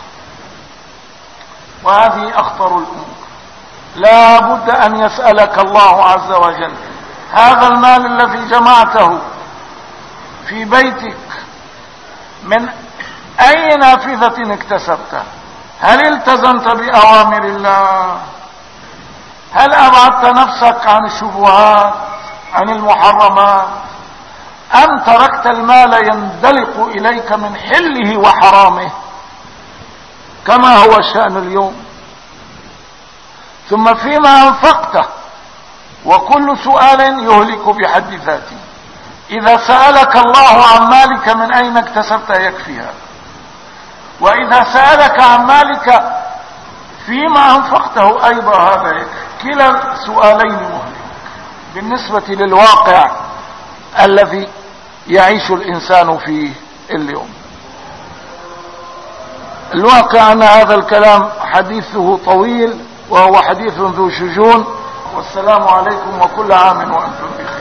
وهذه أخطر الأمور. لا بد أن يسألك الله عز وجل: هذا المال الذي جمعته في بيتك من أي نافذة اكتسبته؟ هل التزمت بأوامر الله؟ هل أبعدت نفسك عن الشبهات، عن المحرمات، أم تركت المال يندلق إليك من حله وحرامه كما هو الشأن اليوم؟ ثم فيما أنفقته، وكل سؤال يهلك بحد ذاته. إذا سألك الله عن مالك من أين اكتسبته يكفي هذا، وإذا سألك عن مالك فيما أنفقته أيضا هذا يكفي. كلا السؤالين مهلك بالنسبة للواقع الذي يعيش الإنسان فيه اليوم. الواقع أن هذا الكلام حديثه طويل وهو حديث ذو شجون. والسلام عليكم وكل عام وأنتم بخير.